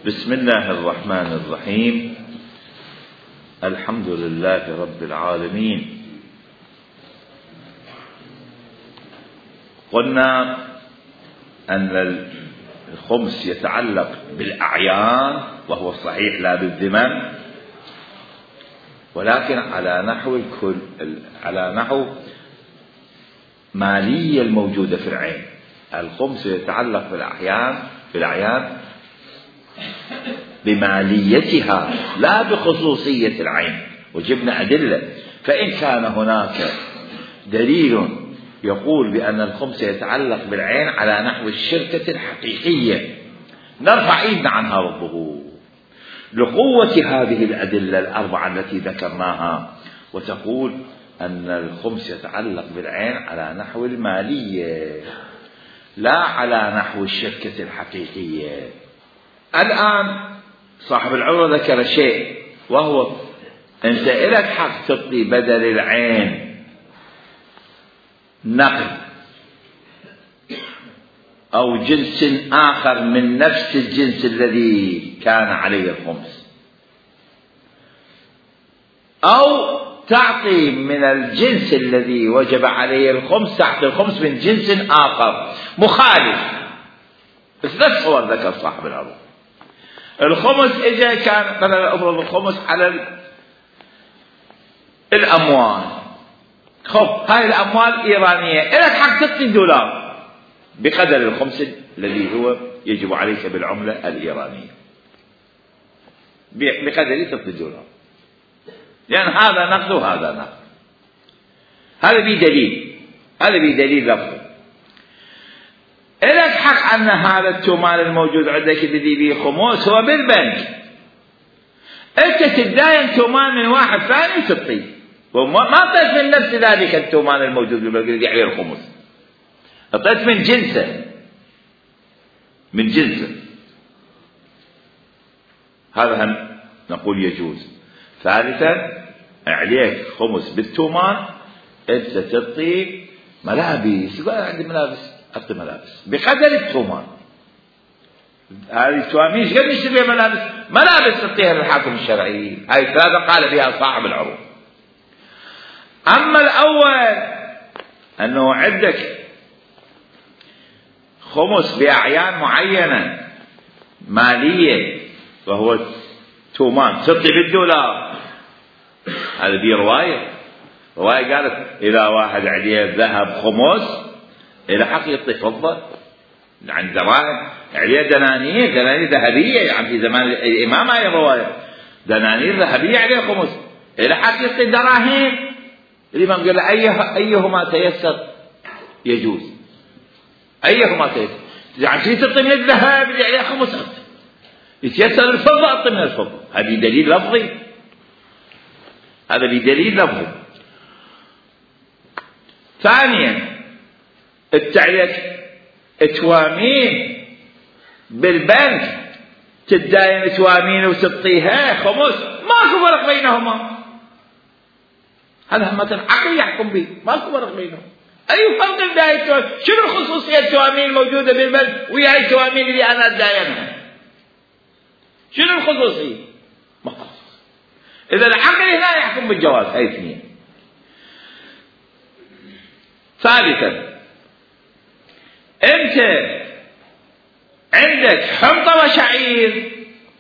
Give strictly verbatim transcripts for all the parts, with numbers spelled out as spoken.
بسم الله الرحمن الرحيم. الحمد لله رب العالمين. قلنا أن الخمس يتعلق بالأعيان وهو الصحيح لا بالذمم، ولكن على نحو الكل على نحو مالية الموجودة في العين. الخمس يتعلق بالأعيان بالأعيان بماليتها لا بخصوصية العين، وجبنا أدلة. فإن كان هناك دليل يقول بأن الخمس يتعلق بالعين على نحو الشركة الحقيقية نرفع إيدنا عنها ربه لقوة هذه الأدلة الأربعة التي ذكرناها، وتقول أن الخمس يتعلق بالعين على نحو المالية لا على نحو الشركة الحقيقية. الآن صاحب العروة ذكر شيء، وهو أنت إلك حق تعطي بدل العين نقد أو جنس آخر من نفس الجنس الذي كان عليه الخمس، أو تعطي من الجنس الذي وجب عليه الخمس، تعطي الخمس من جنس آخر مخالف. بس ثلاث صور ذكر صاحب العروة. الخمس إجا كان مثلا أفرض الخمس على الأموال، خب هاي الأموال إيرانية، إلك حق تعطي دولار بقدر الخمس الذي هو يجب عليك بالعملة الإيرانية، بقدر تعطي دولار، لأن هذا نقد وهذا نقد. هذا بدليل، هذا بدليل لفظي. إلك حق أن هذا التمال الموجود عندك الذي به خمس هو بالبنك، أنت تداين تمال من واحد ثاني تعطيه، وما أعطيت من نفس ذلك التمال الموجود بالبنك الذي عليه الخمس، أعطيت من جنسه من جنسه هذا هم نقول يجوز. ثالثا عليك خمس بالتمال، أنت تعطي ملابس، يقول عندي ملابس أعطي ملابس بقدر التمال. هذه التوامين ايش قد نشتري ملابس؟ ملابس تعطيها للحاكم الشرعي. هاي ثلاثة قال بها صاحب العروض. أما الأول أنه عندك خمس بأعيان معينة مالية وهو تومان تعطي بالدولار، هذا دي رواية. رواية قالت إذا واحد عليه ذهب خمس إلى حق يعطي فضة عن دراهم، عليه دنانير دنانير ذهبية، يعني في زمان الإمام هاي الرواية دنانير ذهبية عليه خمس إلى حق يعطي دراهم. الإمام قال أيه أيهما تيسر يجوز، أيهما تيسر، يعني في تعطي من الذهب اللي عليه خمس يتيسر الفضة أعطي من الفضة. هذا دليل لفظي، هذا بدليل لفظي. ثانيا التعليق توامين بالبنك، تداين توامين وتعطيها خمس، ماكو فرق بينهما. هذا همة عقل يحكم به، ماكو فرق بينهم. أي فرق الداين؟ شنو الخصوصية التوامين الموجودة بالبنك ويا التوامين اللي أنا أداينها؟ شنو الخصوصية؟ ما خصوص. إذا العقل هنا يحكم بالجواز. هاي اثنين. ثالثا أنت عندك حنطة وشعير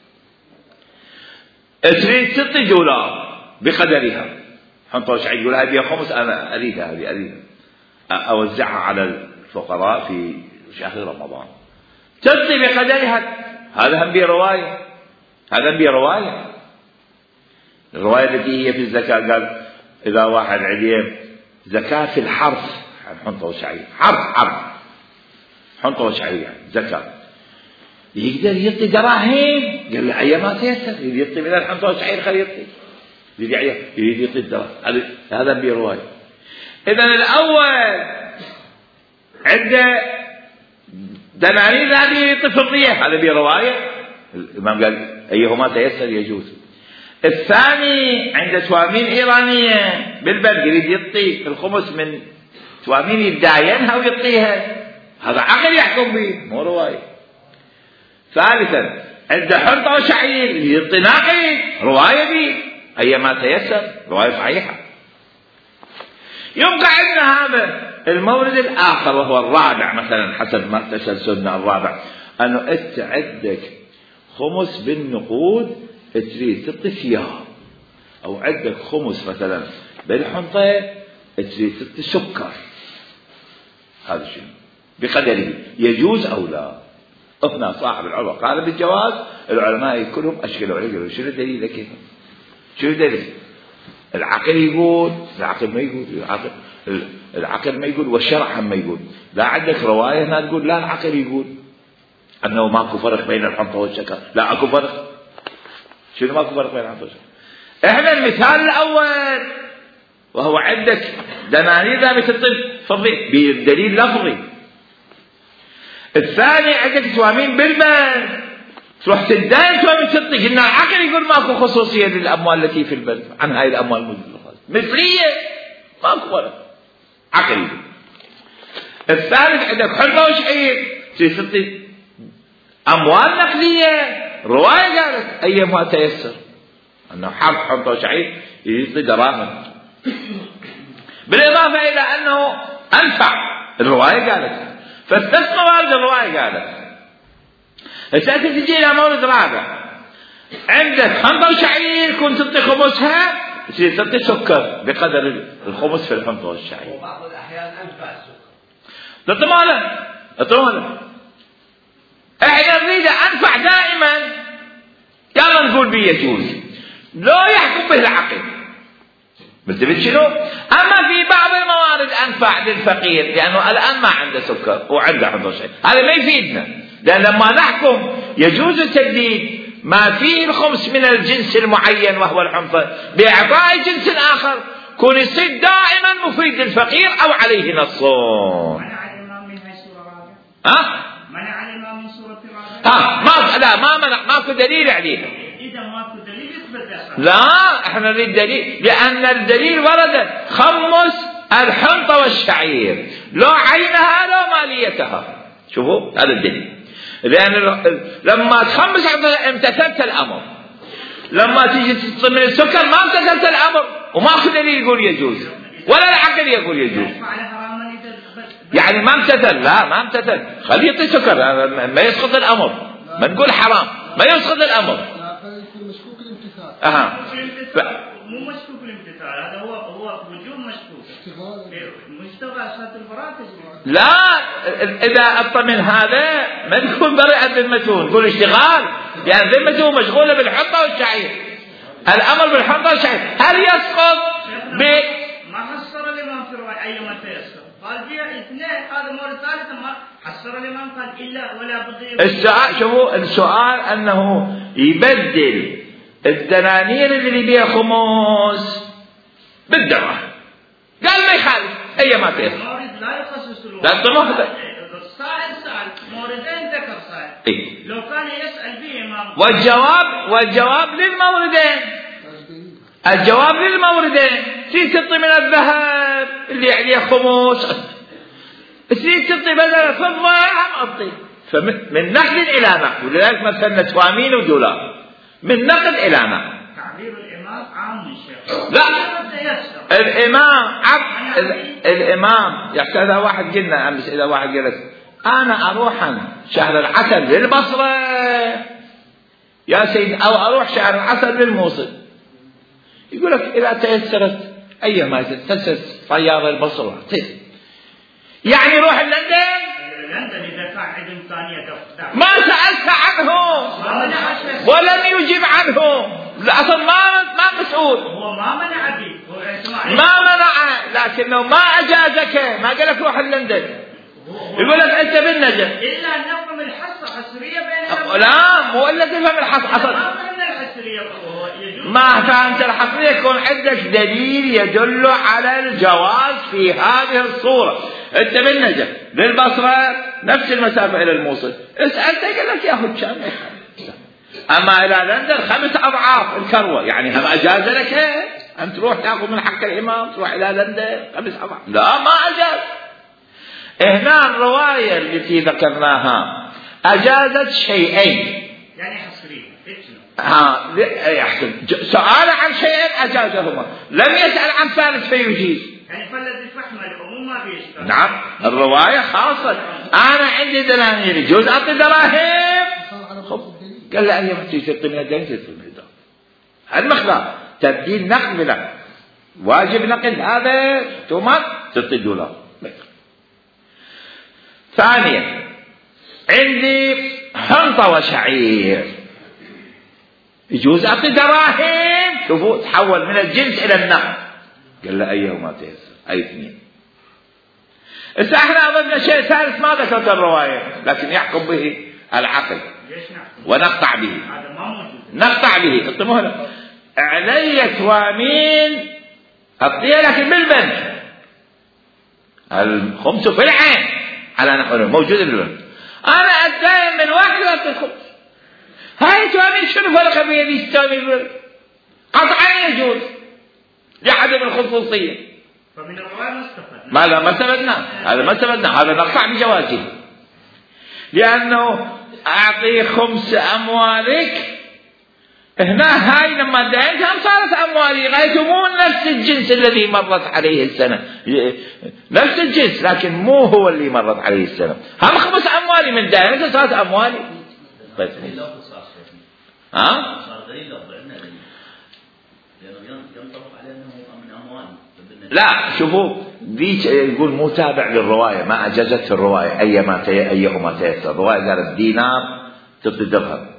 تريد تعطي دولار بقدرها، حنطة وشعير يقول هذه خمس أنا أريدها، هذه أريدها أوزعها على الفقراء في شهر رمضان، تعطي بقدرها. هذا هم برواية، هذا هم برواية. الرواية التي هي في الزكاة قال إذا واحد عليه زكاة في الحرف، حنطة وشعير حرف حرف حنطة وشعير زكاة، يقدر يعطي دراهم. قال له أي ما تيسر، يريد يعطي من الحنطة وشعير خليه يعطي، يريد يعطي الدراهم. هذا برواية. إذا الأول عنده دنانير هذه يعطي فضية، هذا برواية. الإمام قال أيهما تيسر يجوز. الثاني عنده توامين إيرانية بالبنك، يريد يعطي الخمس من توامين يداينها ويعطيها، هذا عقل يحكم به مو رواية. ثالثا عنده حنطة وشعير يعطي ناقد رواية دي أيما تيسر رواية صحيحة. يبقى عندنا هذا المورد الآخر وهو الرابع مثلا حسب ما تسلسلنا الرابع، أنه أنت عندك خمس بالنقود تريد تعطي ثياب، أو عندك خمس مثلا بالحنطة تريد تعطي سكر، هذا شيء بقدره يجوز أو لا. هنا صاحب العروة قال بالجواز، العلماء كلهم أشكلوا عليه قالوا شنو دليلك كيف؟ شنو دليل؟ العقل يقول، العقل ما يقول، العقل العقل ما يقول والشرع هم ما يقول. لا عندك رواية هنا تقول لا العقل يقول أنه ماكو فرق بين الحنطة والشكر، لا اكو فرق. شنو ماكو فرق بين الحنطة والشكر؟ احنا المثال الأول وهو عندك دنانير ذابت الطب فضي بدليل لفظي. الثاني عندك توامين بالبن تروح تدين توامين تطي، قلنا العقل يقول ماكو خصوصية للأموال التي في البلد عن هاي الأموال المدلخة مثلية ماكو فرق عقل يقول. الثالث عندك حلقة وشعير تطي أموال نقدية، رواية قالت أيما تيسر أنه حرف حلقة وشعير يطي دراهم، بالإضافة إلى أنه أنفع الرواية قالت. فالثلاث موارد الرواية قالت. هسه تجي إلى مورد رابع، عندك حنطة وشعير كنت تعطي خمسها تصير تعطي سكر بقدر الخمس في الحنطة والشعير. وبعض الأحيان أنفع السكر. تعطي ماله تعطي ماله. احنا نريد أنفع دائما، يلا نقول بيه يجوز، لا يحكم به العقل. مثل شنو؟ أما في بعض الموارد أنفع للفقير لأنه الآن ما عنده سكر وعنده حنطة وشعير، هذا ما يفيدنا، لأن لما نحكم يجوز التجديد ما فيه الخمس من الجنس المعين وهو الحنطة بإعطاء جنس آخر كون يصير دائما مفيد للفقير أو عليه نصون. منع الإمام من هاي السورة الرابعة؟ ها؟ منع الإمام من سورة الرابعة؟ ها ما لا ما منع، ماكو دليل عليها. إذا ماكو دليل يثبت ذلك. لا احنا نريد دليل، لأن الدليل ورد خمس الحنطة والشعير لا عينها لا ماليتها. شوفوا هذا الدليل، لأن لما تخمس امتثلت الأمر، لما تيجي تصل من السكر ما امتثلت الأمر وماكو دليل يقول يجوز ولا العقل يقول يجوز، يعني ما امتثل. لا ما امتثل، خليه يعطي سكر ما يسقط الأمر، ما نقول حرام ما يسقط الأمر. مشكوك الامتثال. أها ف... مو مشكوك الامتثال، هذا هو هو وجود مشكوك مستوى أساس البراءة. لا إذا أبطى من هذا ما تكون بريئة بالمتون، نقول اشتغال، يعني ذمته مشغولة بالحنطة والشعير، الأمر بالحنطة والشعير هل يسقط ب ما حصر الإمام في الرواية أيما تيسر، قال فيها اثنين، هذا مورد ثالث ما حصر الإمام قال إلا ولا بد. السؤال شوفوا السؤال أنه يبدل الدنانير اللي بيها خمس بالدراهم، قال ما يخالف أي ما تيسر. مورد لا يخصص لا تمهد. السائل سأل موردين ذكر سائل. إيه؟ لو كان يسأل به إمام. والجواب والجواب للموردين. الجواب للموردين، تريد تعطي من الذهب اللي عليه خمس، تريد تعطي بدل الفضة هم أعطي. فمن نقد إلى نقد، ولذلك مثلنا توامين ودولار من نقد إلى نقد. تعبير الإمام عام الشيخ. لا الإمام عبد الإمام يعني إذا واحد قلنا أمس، إذا واحد قال لك أنا أروح شهر العسل للبصرة يا سيد، أو أروح شهر العسل للموصل، يقول لك إذا تيسرت أي ما تيسرت طيارة البصرة يعني روح لندن. لندن إذا كان عنده إمكانية ما سألت عنه ولم يجب عنه، أصلا ما ما مسؤول. هو ما منع به، ما منع، لكنه ما أجازك، ما قال لك روح لندن، يقول لك أنت بالنجم. إلا أن نفهم الحصة حصرية بين. لا مو إلا تفهم الحصة أصلا. ما فهمنا الحصرية. ما فهمت الحصرية يكون عندك دليل يدل على الجواز في هذه الصورة. أنت بالنجم للبصرة نفس المسافة إلى الموصل، اسألت قال لك ياخذ كم. أما إلى لندن خمس أضعاف الكروة، يعني هم أجاز لك أن تروح تأخذ من حق الإمام تروح إلى لندن خمس أضعاف؟ لا ما أجاز. هنا الرواية التي ذكرناها أجازت شيئين، يعني ها يحسن سؤال عن شيء أجازهما، لم يسأل عن ثالث فيجيز. يعني فالذي فهم العموم ما بيشتغل. نعم الرواية خاصة. أنا عندي دنانير يجوز أعطي دراهم. قال لا أي محتاج تطي من الدين تطي من الدين. المخلاف تبديل نقد لا واجب نقد هذا تومات تطي دولار. ثانيا عندي حنطة وشعير يجوز أعطي دراهم. شوفوا تحول من الجنس إلى النقد. قال لا أيهما تيسر أي اثنين. إذا احنا أضفنا شيء ثالث ما ذكرت الرواية لكن يحكم به العقل ونقطع به. نقطع به اطمئنوا علي ثوامين أعطيها لكن بالبنك الخمس في العين على نحو موجود بالبنك. أنا أتداين من واحد وأعطي الخمس. هاي ثوامين شنو فرق بين هذه الثوامين؟ قطعا يجوز لعدم الخصوصية. فمن الرواية ما استفدنا. ماذا ما استفدنا؟ هذا ما استفدنا. هذا نقطع بجوازه لأنه أعطي خمس أموالك هنا هاي لما دعيتها صارت أموالي غايته مو نفس الجنس الذي مرت عليه السنة نفس الجنس لكن مو هو اللي مرت عليه السنة. هم خمس أموالي من دعيتها صارت أموالي. بس ها؟ لا شوفوا ذيك يقول مو تابع للرواية ما أجازت الرواية أيما تي أيهما تيسر. الرواية قالت دينار تعطي درهم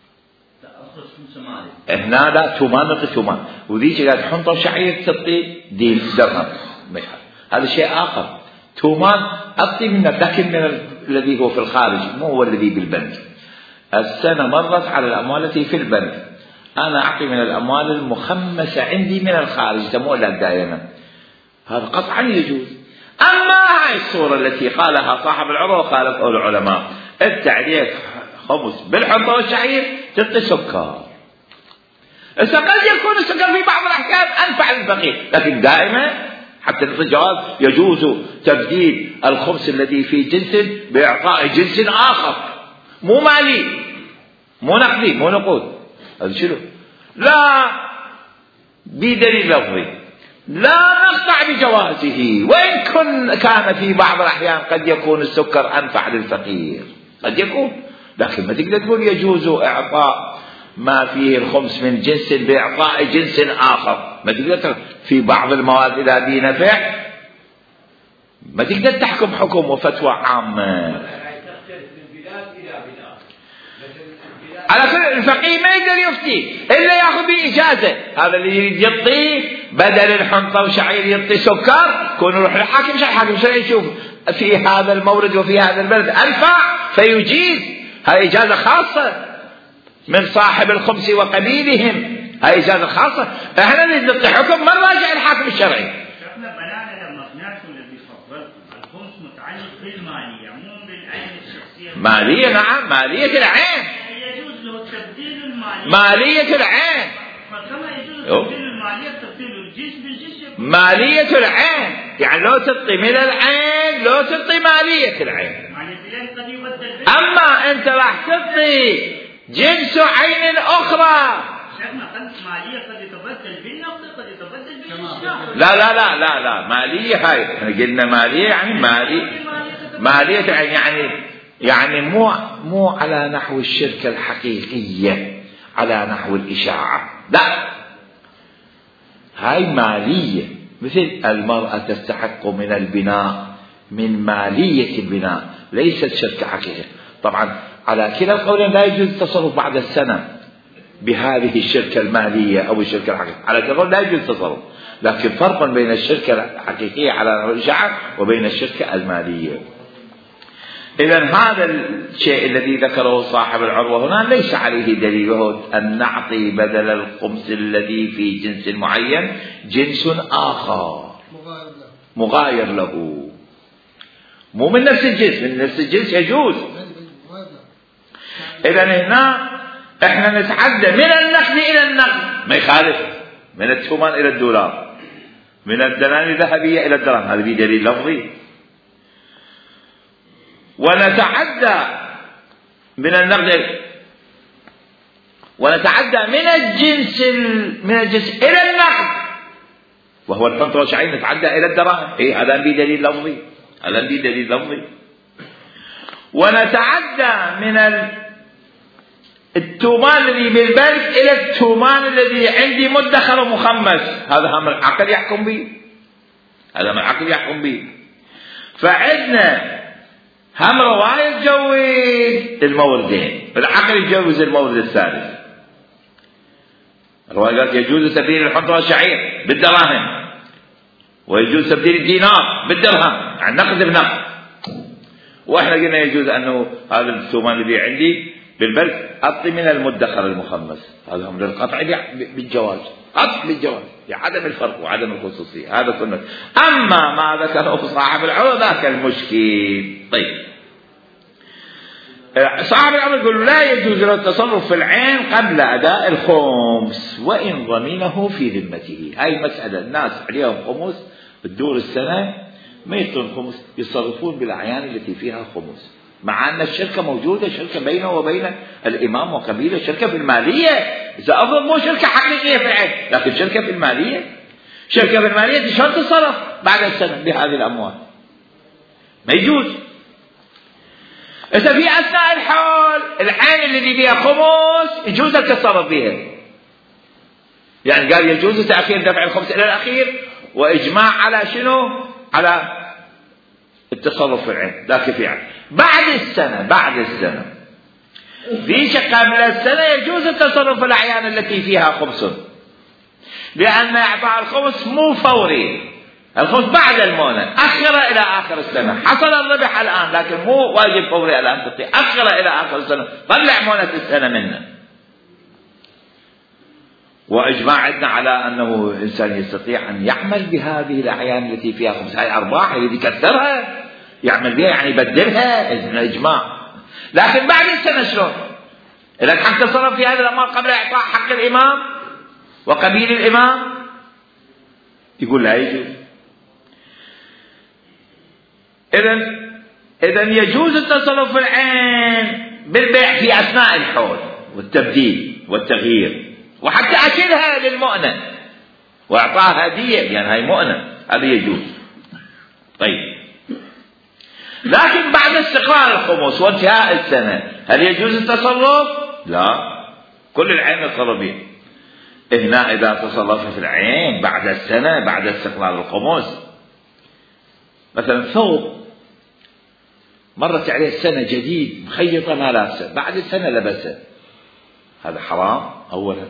هنا لا تومان تعطي تومان وذيك قالت حنطة وشعير تعطي دين درهم. هذا شيء آخر. تومان أعطي منك لكن من الذي هو في الخارج مو هو الذي بالبنك. السنة مرت على الأموال التي في البنك أنا أعطي من الأموال المخمسة عندي من الخارج سموها الدائنة. هذا قطعا يجوز. أما هاي الصورة التي قالها صاحب العروة قالت العلماء التعليق خمس بالحنطة والشعير تعطي سكر. إذا قد يكون السكر في بعض الأحكام أنفع للفقير لكن دائما حتى نعطي جواز يجوز تبديل الخمس الذي في جنس بإعطاء جنس آخر مو مالي مو نقدي مو نقود. هذا شنو؟ لا بدليل لفظي لا نقطع بجوازه وإن كن كان في بعض الأحيان قد يكون السكر أنفع للفقير قد يكون لكن ما تقدر تقول يجوز إعطاء ما فيه الخمس من جنس بإعطاء جنس آخر. ما تقدر في بعض المواد إذا بي نفع ما تقدر تحكم حكم وفتوى عامة. على كل الفقيه ما يقدر يفتي إلا يأخذ بإجازة. هذا اللي يريد يعطي بدل الحنطة وشعير يعطي سكر كون يروح للحاكم مش الحاكم شو يشوف في هذا المورد وفي هذا البلد أنفع فيجيز. هاي إجازة خاصة من صاحب الخمس وقبيلهم. هاي إجازة خاصة. احنا نريد نعطي حكم ما نراجع الحاكم الشرعي. شفنا بنانا لما قنعتم الذي فضلت الخمس متعلق بالمالية مو بالعين الشخصية. مالية نعم مالية العين. تبديل المالية مالية العين فكما يجوز تبديل المالية تبديل الجنس بالجنس. مالية العين يعني لو تعطي من العين لو تعطي مالية العين. أما أنت راح تعطي جنس عين أخرى. شفنا قلت مالية قد يتبدل بالنقد قد يتبدل بالإشراف. لا لا لا لا لا مالية هاي احنا قلنا مالية يعني مالية مالية العين يعني يعني مو مو على نحو الشركة الحقيقية على نحو الإشاعة لا. هاي مالية مثل المرأة تستحق من البناء من مالية البناء ليست شركة حقيقية. طبعا على كلا القولين لا يجوز التصرف بعد السنة بهذه الشركة المالية أو الشركة الحقيقية. على كلا لا يجوز التصرف لكن فرق بين الشركة الحقيقية على نحو الإشاعة وبين الشركة المالية. إذن هذا الشيء الذي ذكره صاحب العروة هنا ليس عليه دليل وهو أن نعطي بدل الخمس الذي في جنس معين جنس آخر مغاير له مو من نفس الجنس. من نفس الجنس يجوز. إذن هنا احنا نتعدى من النقد إلى النقد ما يخالف من التومان إلى الدولار من الدنانير الذهبية إلى الدرهم. هذا به دليل لفظي. ونتعدى من النقد ونتعدى من الجنس من الجنس إلى النقد، وهو القنطرة والشعير نتعدى إلى الدراهم. إيه هذا به دليل لفظي، هذا به دليل لفظي. ونتعدى من التومان الذي بالبلد إلى التومان الذي عندي مدخر ومخمس، هذا هم العقل يحكم به، هذا من العقل يحكم به. فعندنا هم رواية تجوز الموردين، العقل يجوز المورد الثالث. الرواية يجوز تبديل الحنطة والشعير بالدراهم، ويجوز تبديل الدينار بالدرهم، يعني نقد بنقد. واحنا قلنا يجوز انه هذا الثومان الذي عندي بالبلد اعطي من المدخر المخمس، هذا هم للقطع بالجواز، قطع بالجواز لعدم الفرق وعدم الخصوصيه، هذا سنة. اما ما ذكره صاحب العروض ذاك المشكل. طيب صاحب العروض يقول لا يجوز له التصرف في العين قبل اداء الخمس وان ضمنه في ذمته. هاي مسألة الناس عليهم خمس بتدور السنة ما يعطون خمس، يتصرفون بالاعيان التي فيها خمس، مع ان الشركة موجودة، شركة بينه وبين الامام وقبيله، شركة في المالية، اذا افضل مو شركة حقيقية في العين، لكن شركة في المالية، شركة في المالية شلون تتصرف بعد السنة بهذه الاموال؟ ما يجوز. إذا في أثناء الحول العين الذي فيها خمس يجوز التصرف بها، يعني قال يجوز تأخير دفع الخمس إلى الأخير، وإجماع على شنو؟ على التصرف في العين، لكن في عين بعد السنة، بعد السنة في قبل السنة يجوز التصرف في الأعيان التي فيها خمس، لأن إعطاء الخمس مو فوري، الخمس بعد المونة، أخر إلى آخر السنة. حصل الربح الآن لكن مو واجب فوري الآن، تطيع أخر إلى آخر السنة، طلع مونة السنة منه. وإجماع عندنا على أنه إنسان يستطيع أن يعمل بهذه الأعيان التي فيها خمس، هاي أرباح اللي يكثرها يعمل بها، يعني يبدلها، إجماع. لكن بعد السنة شلون؟ إذا كان تصرف في هذه الأموال قبل إعطاء حق الإمام وقبيل الإمام يقول لا يجوز. إذن إذن يجوز التصرف في العين بالبيع في أثناء الحول والتبديل والتغيير، وحتى أكلها للمؤنة وإعطاها هدية، يعني هاي مؤنة، هذا يجوز. طيب لكن بعد استقرار الخمس وانتهاء السنة هل يجوز التصرف؟ لا، كل العين يتصرف به. هنا إذا تصرف في العين بعد السنة، بعد استقرار الخمس، مثلا ثوب مرت عليه السنة جديد مخيطة ما لابسه، بعد السنة لبسه، هذا حرام أولا،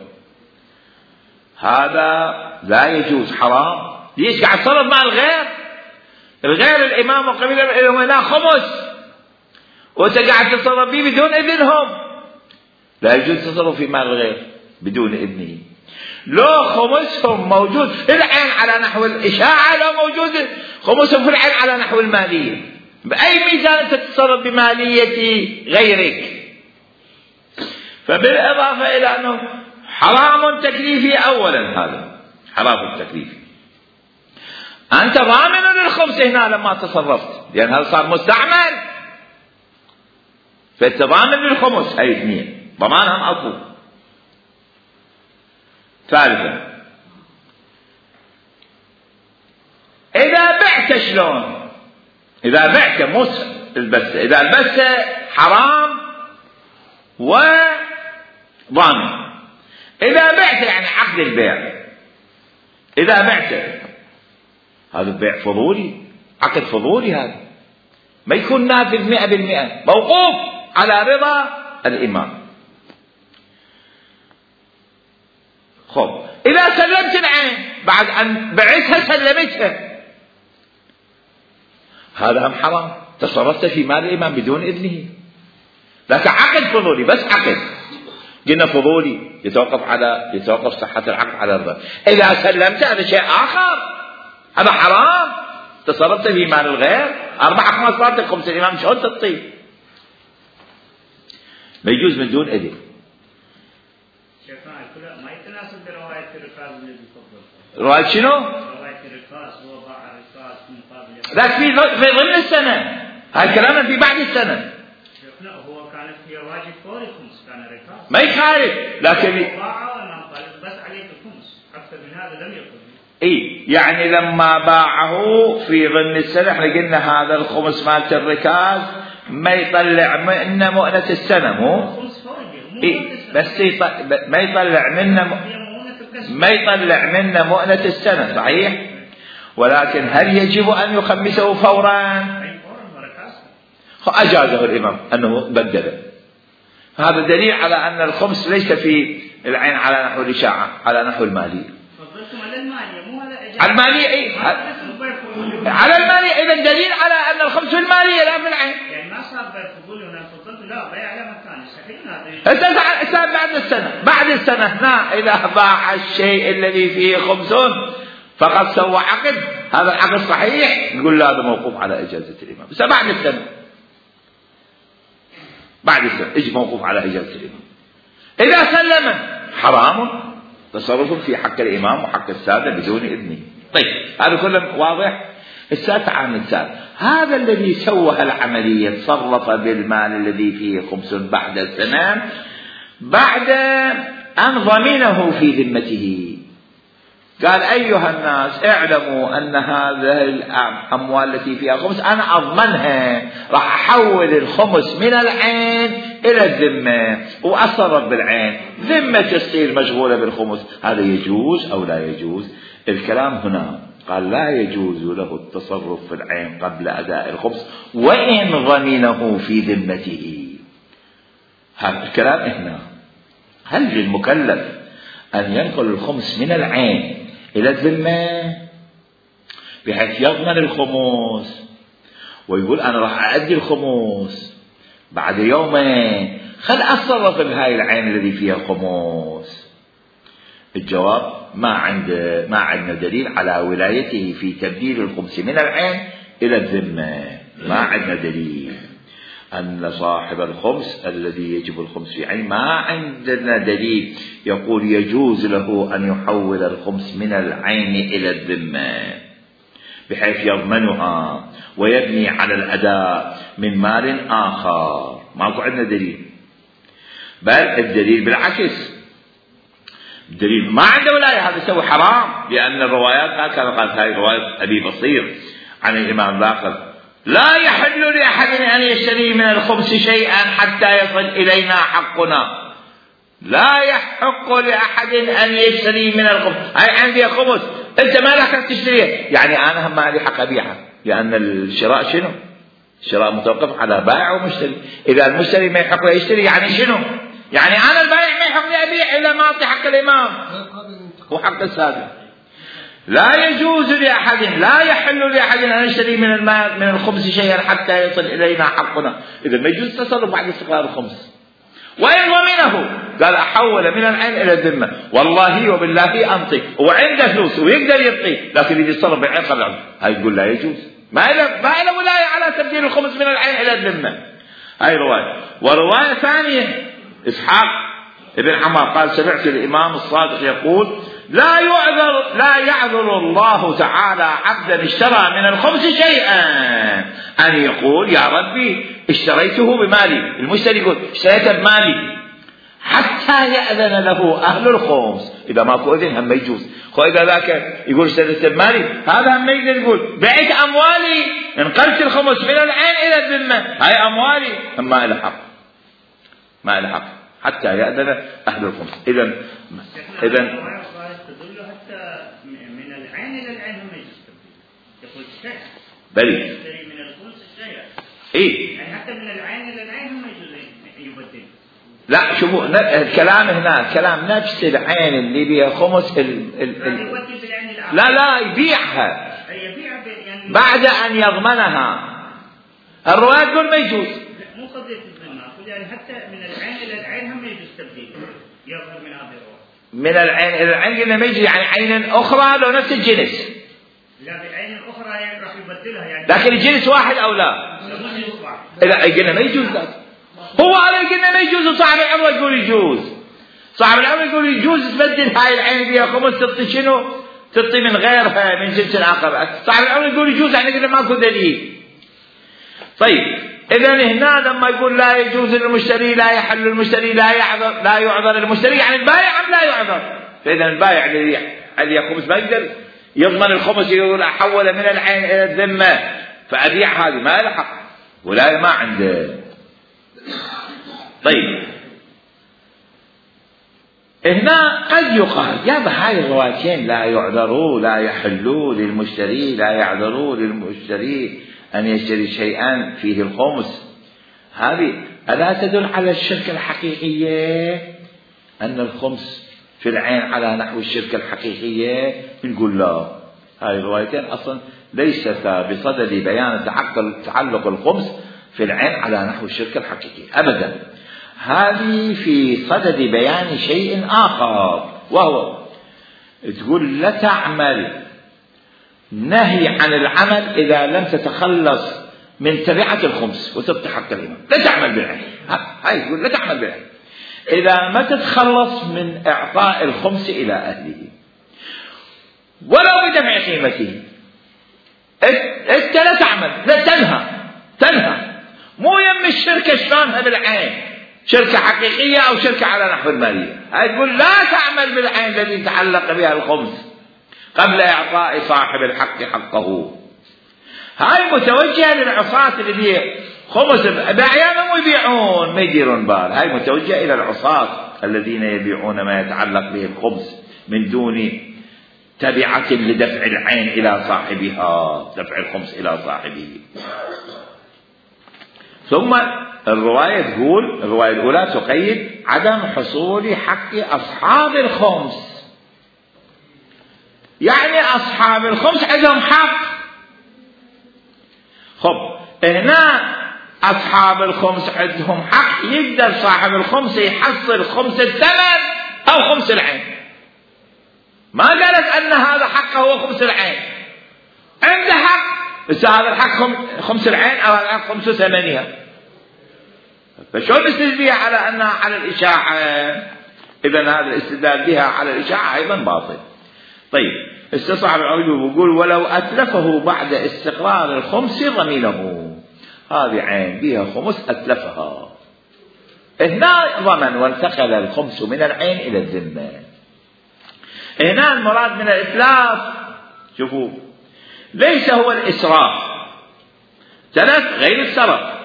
هذا لا يجوز، حرام. ليش؟ قاعد تصرف مع الغير، الغير الإمام وقبيله لهم هنا خمس وأنت قاعد تتصرف به بدون إذنهم، لا يجوز التصرف في مال الغير بدون إذنه. لو خمسهم موجود في العين على نحو الإشاعة، لو موجود خمسهم في العين على نحو المالية، بأي ميزان أنت تتصرف بمالية غيرك؟ فبالإضافة إلى أنه حرام تكليفي أولا، هذا حرام التكليفي، أنت ضامن للخمس هنا لما تصرفت، لأن هذا صار مستعمل، فأنت ضامن للخمس، هاي اثنين ضمانهم أصل. ثالثا إذا بعت شلون؟ إذا بعت مو البسة، إذا البسة حرام وضامن. إذا بعت يعني عقد البيع، إذا بعت هذا البيع فضولي، عقد فضولي، هذا ما يكون نافذ مئة بالمئة، موقوف على رضا الإمام. خب إذا سلمت العين بعد أن بعتها سلمتها، هذا هم حرام، تصرفت في مال الإمام بدون إذنه، لكن عقد فضولي، بس عقد قلنا فضولي يتوقف على يتوقف صحة العقد على الرضا. إذا سلمت هذا شيء آخر، هذا حرام، تصرفت في مال الغير، أربع خمس مرات خمس الإمام شلون تطيب؟ ما يجوز من دون إذن. ما يتناسب برواية الركاز الذي تفضل. رواية شنو؟ رواية الركاز، هو باع الركاز مقابل. لكن في في ضمن السنة، هاي كلامنا في بعد السنة. لا هو كان كانت هي واجب فوري خمس كان ركاز ما يخالف لكن باعه والإمام قال بس عليك الخمس أكثر من هذا لم يكن. اي يعني لما باعه في ضمن السنة احنا قلنا هذا الخمس مالت الركاز ما يطلع منه مؤنة السنة مو إيه بس يطلع ما يطلع منه ما يطلع منه مؤنة السنة صحيح، ولكن هل يجب أن يخمسه فورا؟ أجازه الإمام أنه بدله. هذا دليل على أن الخمس ليس في العين على نحو الإشاعة على نحو المالية. على المالية إيه؟ على المالية إذا دليل على أن الخمس في المالية لا في العين. يعني ما صار بيقول هنا فضلت لا بيع على مكان صحيح هذا. بعد السنة بعد السنة هنا إذا باع الشيء الذي فيه خمس فقد سوى عقد، هذا العقد صحيح نقول لا هذا موقوف على إجازة الإمام. بس بعد السنة بعد السنة اجي موقوف على إجازة الإمام. إذا سلم حرام تصرف في حق الإمام وحق السادة بدون إذنه. طيب هذا كله واضح. السادة عام السادة هذا الذي سوى العملية تصرف بالمال الذي فيه خمس بعد السنة بعد أن ضمنه في ذمته. قال أيها الناس اعلموا أن هذه الأموال التي فيها خمس أنا أضمنها، راح أحول الخمس من العين إلى الذمة وأصرف بالعين، ذمة تصير مشغولة بالخمس. هذا يجوز أو لا يجوز؟ الكلام هنا قال لا يجوز له التصرف في العين قبل أداء الخمس وإن ضمنه في ذمته. هذا الكلام هنا. هل للمكلف أن ينقل الخمس من العين إلى الذمة بحيث يضمن الخمس ويقول أنا راح أؤدي الخمس بعد يومين خل أتصرف بهاي العين الذي فيها خمس؟ الجواب ما عند ما عندنا دليل على ولايته في تبديل الخمس من العين إلى الذمة. ما عندنا دليل أن صاحب الخمس الذي يجب الخمس في عين ما عندنا دليل يقول يجوز له أن يحول الخمس من العين إلى الذمة بحيث يضمنها ويبني على الأداء من مال آخر. ماكو عندنا دليل، بل الدليل بالعكس، الدليل ما عنده ولاية. هذا يسوي حرام لأن الروايات هكذا قالت. هاي رواية أبي بصير عن الإمام باقر لا يحل لأحد أن يشتري من الخمس شيئا حتى يصل إلينا حقنا. لا يحق لأحد أن يشتري من الخمس. هاي عندي خمس أنت ما لك تشتريه، يعني أنا هم ما لي حق أبيعها لأن الشراء شنو؟ الشراء متوقف على بائع ومشتري. إذا المشتري ما يحق يشتري يعني شنو؟ يعني أنا البائع ما يحق لي أبيع إلا ما أعطي حق الإمام وحق السادة. لا يجوز لأحد لا يحل لأحد أن يشتري من المال من الخمس شيئا حتى يصل إلينا حقنا. إذا ما يجوز تصرف بعد استقرار الخمس. وإن ضمنه قال أحول من العين إلى الذمة والله وبالله أنطي، وعنده فلوس ويقدر يعطي لكن يجي يتصرف بالعين قبل عنه. هاي يقول لا يجوز، ما له ما له ولاية على تبديل الخمس من العين إلى الذمة. هاي رواية. ورواية ثانية إسحاق ابن عمر قال سمعت الإمام الصادق يقول لا يعذر لا يعذر الله تعالى عبدا اشترى من الخمس شيئا أن يقول يا ربي اشتريته بمالي. المشتري يقول اشتريته بمالي حتى يأذن له أهل الخمس. إذا ماكو إذن هم يجوز. وإذا ذاك يقول اشتريته بمالي هذا هم يقدر يقول بعت أموالي انقلت الخمس من العين إلى الذمة، هاي أموالي هم ما إلى حق ما إلى حق حتى يأذن أهل الخمس. إذن إذن من العين إلى العين هم يجوز يقول الشيء بلي من الخمس الشيء إيه يعني حتى من العين إلى العين هم يجوز يبدل. لا شوفوا الكلام هنا كلام نفس العين اللي بيها خمس ال ال ال لا لا يبيعها بعد أن يضمنها. الرواية تقول ما يجوز. مو قضية الذمة، يعني حتى من العين إلى العين هم يجوز تبديل يظهر من هذه الرواية. من العين إلى العين قلنا ما يجي يعني عين أخرى لو نفس الجنس. لا بالعين الأخرى يعني راح يبدلها يعني. لكن الجنس واحد أو لا؟ لا قلنا ما يجوز ذلك. هو على قلنا ما يجوز وصاحب الأمر يقول يجوز. صاحب الأمر يقول يجوز تبدل هاي العين بيها خمس تعطي شنو؟ تعطي من غيرها من جنس آخر. صاحب الأمر يقول يجوز يعني قلنا ماكو دليل. طيب إذا هنا لما يقول لا يجوز للمشتري، لا يحل للمشتري، لا يعذر لا يعذر المشتري، يعني البائع لا يعذر. فإذا البائع الذي خمس ما يقدر يضمن الخمس، يقول أحول من العين إلى الذمة فأبيع، هذه ما له حق ولا ما عنده. طيب هنا قد يقال يا بهاي الروايتين لا يعذروا لا يحلوا للمشتري، لا يعذروا للمشتري أن يشتري شيئا فيه الخمس، هذه ألا تدل على الشركة الحقيقية؟ أن الخمس في العين على نحو الشركة الحقيقية؟ نقول لا، هذه الروايتين أصلا ليستا بصدد بيان تعلق الخمس في العين على نحو الشركة الحقيقية أبدا، هذه في صدد بيان شيء آخر، وهو تقول لا تعمل، نهي عن العمل إذا لم تتخلص من تبعة الخمس وتبقي حق الإمام، لا تعمل بالعين، هاي تقول لا تعمل بالعين إذا ما تتخلص من إعطاء الخمس إلى أهله ولو بدفع قيمته، أنت لا تعمل، لا تنهى تنهى مو يم الشركة شلونها بالعين، شركة حقيقية أو شركة على نحو المالية، هاي تقول لا تعمل بالعين الذي تعلق بها الخمس قبل إعطاء صاحب الحق حقه. هاي متوجهة للعصاة اللي بيع خمس بأعيانهم ويبيعون ما يديرون بال، هاي متوجهة إلى العصاة الذين يبيعون ما يتعلق به الخمس من دون تبعة لدفع العين إلى صاحبها، دفع الخمس إلى صاحبه. ثم الرواية تقول، الرواية الأولى تقيد عدم حصول حق أصحاب الخمس، يعني أصحاب الخمس عندهم حق. خب هنا أصحاب الخمس عندهم حق، يقدر صاحب الخمس يحصل خمس الثمن أو خمس العين، ما قالت أن هذا حقه هو خمس العين، عنده حق بس هذا الحق خمس العين أو هذا الحق خمس ثمانية، فشو نستدل بها على أنها على الإشاعة؟ إذا هذا الاستدلال بها على الإشاعة أيضا باطل. طيب استصعب العوجب ويقول ولو أتلفه بعد استقرار الخمس ضمينه، هذه عين بها خمس أتلفها، هنا ضمن وانتقل الخمس من العين إلى الذمة. هنا المراد من الإتلاف شوفوا ليس هو الإسراف، ثلاث غير السرف.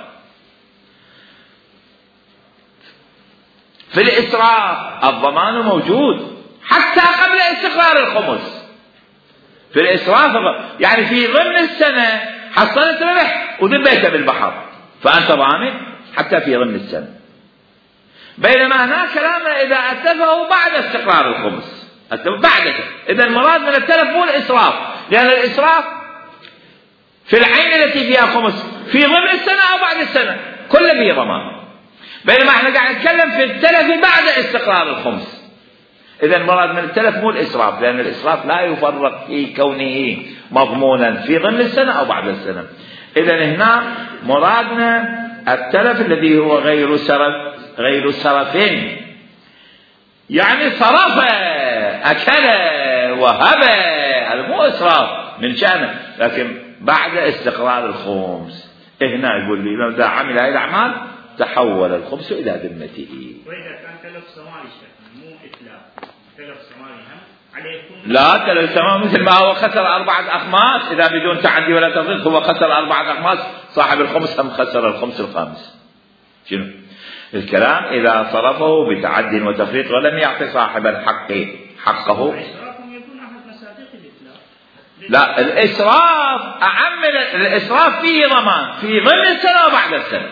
في الإسراف الضمان موجود حتى قبل استقرار الخمس، في الإسراف يعني في ضمن السنة حصلت ربح وذبيته بالبحر فأنت ضامن حتى في ضمن السنة، بينما هناك كلام إذا أتلفه بعد استقرار الخمس، بعد. إذا المراد من التلف مو الإسراف، لأن الإسراف في العين التي فيها خمس في ضمن السنة أو بعد السنة كله فيه ضمان، بينما احنا قاعد نتكلم في التلف بعد استقرار الخمس. إذا المراد من التلف مو الإسراف، لأن الإسراف لا يفرق في كونه مضمونا في ضمن السنة أو بعد السنة. إذا هنا مرادنا التلف الذي هو غير سرف، غير سرفين، يعني صرف أكل وهب، هذا مو إسراف من شأنه، لكن بعد استقرار الخمس. هنا يقول لي لو إذا عمل هذه الأعمال تحول الخمس إلى ذمته. وإذا كان تلف صومالي مو إتلاف، تلف صومالي هم عليكم لا تلف صومالي مثل ما هو خسر أربعة أخماس، إذا بدون تعدي ولا تفريط هو خسر أربعة أخماس، صاحب الخمس هم خسر الخمس الخامس. شنو الكلام؟ إذا صرفه بتعد وتفريط ولم يعطي صاحب الحق حقه. لا الإسراف أعم، الإسراف فيه ضمان في ضمن السنة وبعد السنة،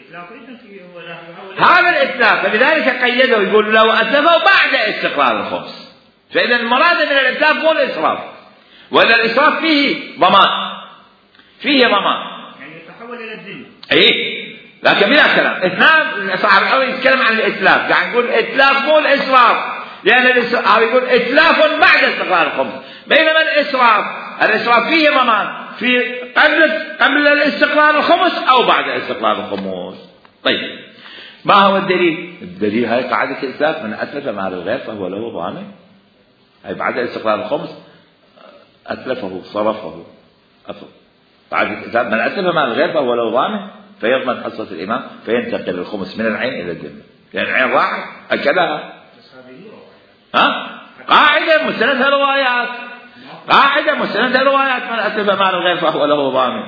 هذا الإتلاف، فلذلك قيده يقول لو أتلفه بعد استقرار الخمس. فإذا المراد من الإتلاف مو الإسراف، وإذا الإسراف فيه ضمان، فيه ضمان يعني يتحول إلى الذمة. إيه لكن بلا كلام. اثنان صاحب الأول يتكلم عن الإتلاف، قاعد نقول إتلاف مو الإسراف، لأن الإسراف يقول إتلاف بعد استقرار الخمس، بينما الإسراف الإسراف فيه ضمان في قبل قبل الاستقرار الخمس أو بعد استقرار الخمس. طيب ما هو الدليل؟ الدليل هاي قاعدة الإتلاف، من أتلف مال الغير فهو له ضامن. هاي بعد استقرار الخمس أتلفه صرفه بعد من أتلف مال الغير فهو له ضامن فيضمن حصة الإمام فينتقل الخمس من العين إلى الذمة، لأن العين راحت أكلها. ها؟ قاعدة مستندها روايات، قاعدة مستندها روايات، من أتلف مال الغير فهو له ضامن.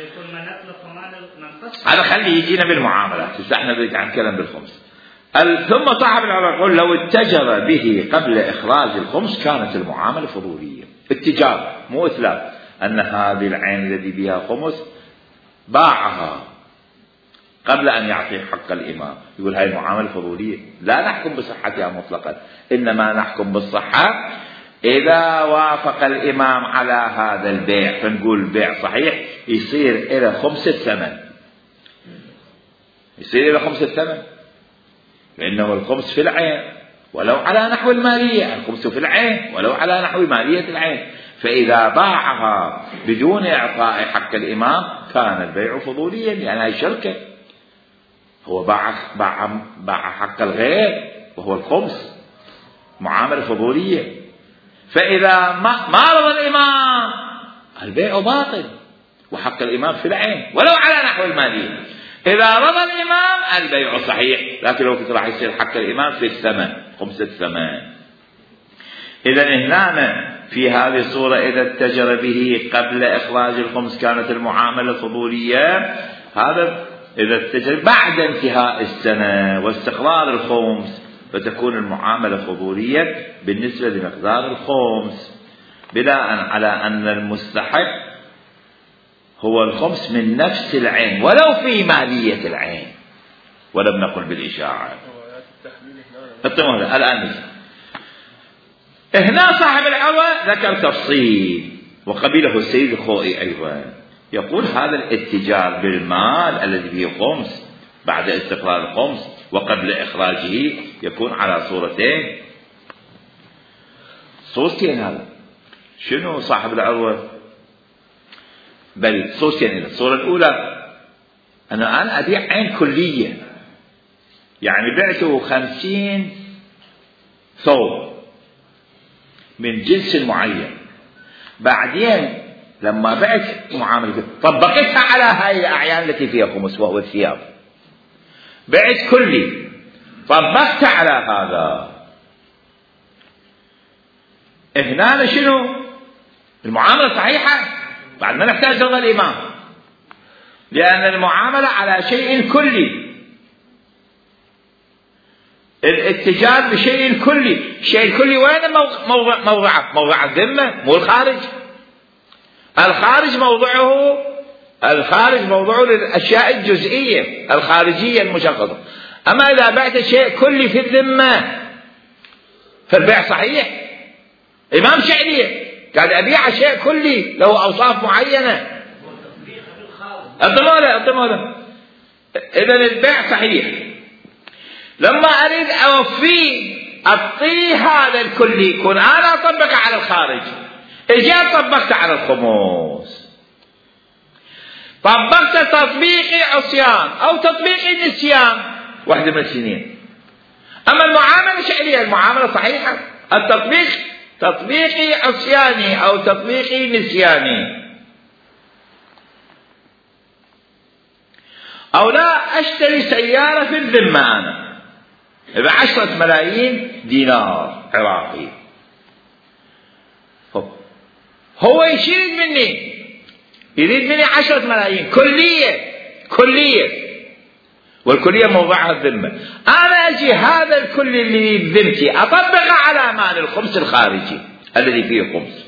هذا خلي يجينا بالمعاملات، احنا بدك عن كلام بالخمس. ثم صاحب العراق يقول لو اتجر به قبل إخراج الخمس كانت المعاملة فضولية. اتجار مو إتلاف، أن هذه العين الذي بها خمس باعها قبل أن يعطي حق الإمام، يقول هاي المعاملة فضولية، لا نحكم بصحتها مطلقا، إنما نحكم بالصحة إذا وافق الإمام على هذا البيع، فنقول البيع صحيح، يصير إلى خمس الثمن، يصير إلى خمس الثمن، لأنه الخمس في العين ولو على نحو المالية، الخمس في العين ولو على نحو مالية العين، فإذا باعها بدون إعطاء حق الإمام كان البيع فضوليا، لأن هي شركة، هو باع باع باع حق الغير وهو الخمس، معاملة فضولية. فإذا ما ما رضى الإمام البيع باطل وحق الإمام في العين ولو على نحو المالية. إذا رضى الإمام البيع صحيح، لكن لو كنت راح يصير حق الإمام في الثمن خمس الثمن. إذا هنا في هذه الصورة إذا اتجر به قبل إخراج الخمس كانت المعاملة فضولية. هذا إذا اتجر بعد انتهاء السنة واستقرار الخمس فتكون المعاملة فضولية بالنسبة لمقدار الخمس، بناء على أن المستحق هو الخمس من نفس العين ولو في مالية العين، ولم نقل بالإشاعة. الآن هنا صاحب العروة ذكر تفصيل وقبله السيد الخوئي أيضا، يقول هذا الاتجار بالمال الذي فيه خمس بعد استقرار الخمس وقبل إخراجه يكون على صورتين. صورتين هذا شنو صاحب العروة؟ بل صورتين. الصورة الأولى أنا أنا أبيع عين كلية، يعني بعته خمسين ثوب من جنس معين، بعدين لما بعت معاملة طبقتها على هاي الأعيان التي فيها خمس وهو الثياب، بعت كلي طبقتها على هذا. هنا شنو المعاملة صحيحة بعد ما نحتاج رضا الإمام، لأن المعاملة على شيء كلي، الاتجار بشيء كلي. الشيء الكلي وين موضع موضعه؟ موضع الذمة مو الخارج. الخارج موضعه الخارج موضعه للأشياء الجزئية الخارجية المشخصة. أما إذا بعت شيء كلي في الذمة فالبيع صحيح. إمام شعرية قال أبيع شيء كلي له أوصاف معينة، الضمانة الضمانة إذن البيع صحيح. لما أريد أوفي أعطيه هذا الكلي يكون أنا أطبق على الخارج، إجا طبقت على الخموس، طبقت تطبيقي عصيان أو تطبيقي نسيان واحدة من السنين. أما المعاملة شعرية المعاملة صحيحة، التطبيق تطبيقي عصياني أو تطبيقي نسياني. أو لا أشتري سيارة في الذمة أنا بعشرة ملايين دينار عراقي، هو يشيل مني يريد مني عشرة ملايين كلية كلية والكلية موضعها الذمة. أنا أجي هذا الكل اللي بذمتي أطبق على مال الخمس الخارجي الذي فيه خمس،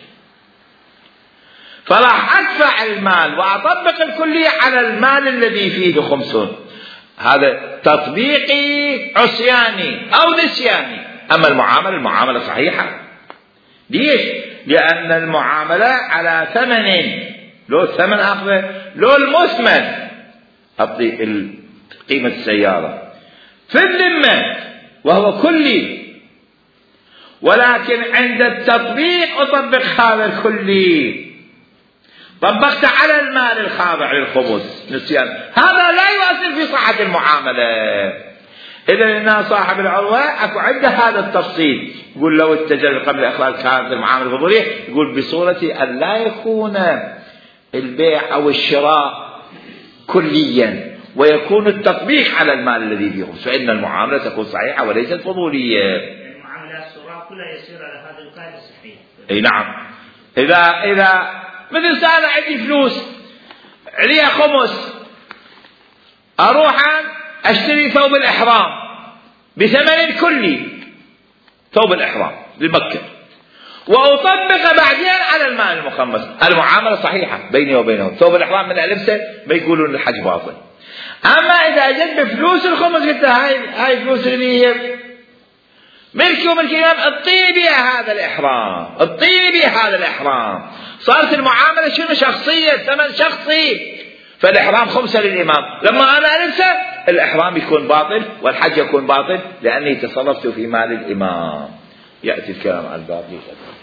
فراح أدفع المال وأطبق الكلية على المال الذي فيه خمس. هذا تطبيقي عصياني أو نسياني. أما المعاملة المعاملة صحيحة. ليش؟ لأن المعاملة على ثمن، لو الثمن أخذه لو المثمن أعطي قيمة السيارة في الذمة وهو كلي، ولكن عند التطبيق أطبق هذا الكلي، طبقت على المال الخاضع للخمس نسيان. هذا لا يؤثر في صحة المعاملة. إذا هنا صاحب العروة أكو عنده هذا التفصيل، يقول لو اتجر قبل إخراج كانت المعاملة الفضولية، يقول بصورة أن لا يكون البيع أو الشراء كليا، ويكون التطبيق على المال الذي فيه خمس، فإن المعاملة تكون صحيحة وليست فضولية. المعاملات الصغرى كلها يصير على هذه القاعدة الصحيحة. أي نعم. إذا إذا مثل أنا عندي فلوس عليها خمس، أروح أشتري ثوب الإحرام بثمن كلي، ثوب الإحرام لمكة، وأطبق بعدين على المال المخمس، المعاملة صحيحة بيني وبينهم. ثوب الإحرام من ألبسه ما يقولون الحج باطل. أما إذا جد بفلوس الخمس قلت هاي هاي فلوس اللي هي ملكي وملكي، اطيني بها هذا الإحرام، اطيني بها هذا الإحرام، صارت المعاملة شنو شخصية، ثمن شخصي، فالإحرام خمسة للإمام، لما أنا ألبسه الإحرام يكون باطل والحج يكون باطل لأني تصرفت في مال الإمام. يأتي الكلام عن الباقي.